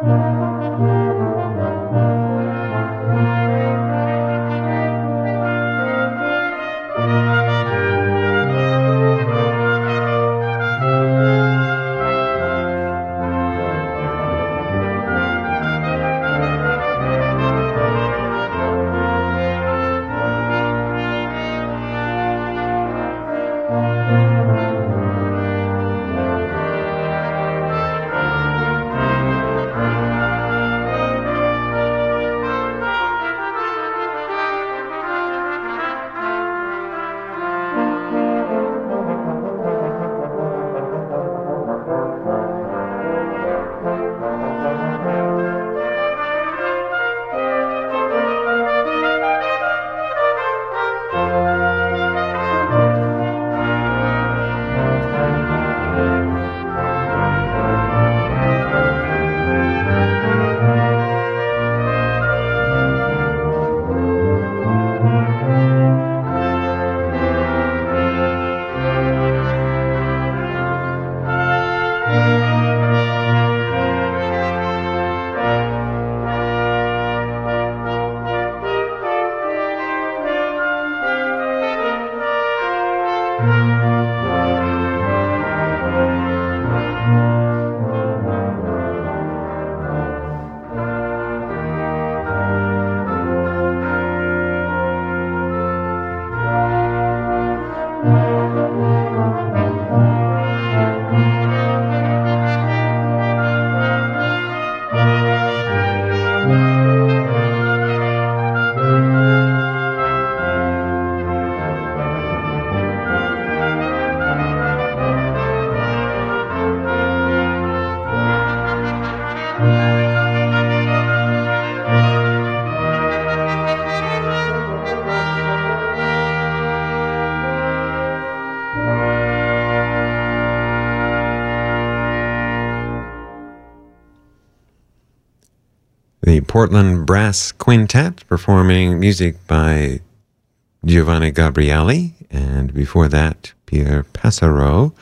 The Portland Brass Quintet performing music by Giovanni Gabrieli, and before that, Pierre Passaro.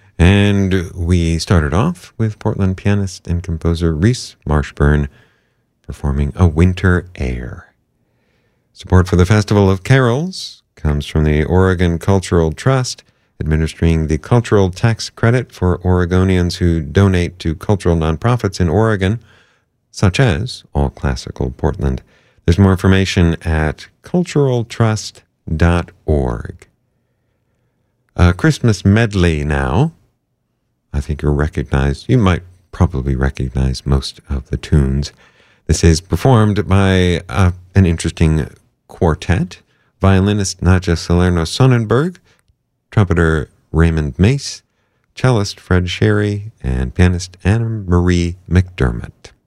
And we started off with Portland pianist and composer Reese Marshburn performing A Winter Air. Support for the Festival of Carols comes from the Oregon Cultural Trust, administering the cultural tax credit for Oregonians who donate to cultural nonprofits in Oregon, such as All Classical Portland. There's more information at culturaltrust.org. A Christmas medley now. I think you might probably recognize most of the tunes. This is performed by an interesting quartet, violinist Nadja Salerno-Sonnenberg, trumpeter Raymond Mace, cellist Fred Sherry, and pianist Anna Marie McDermott.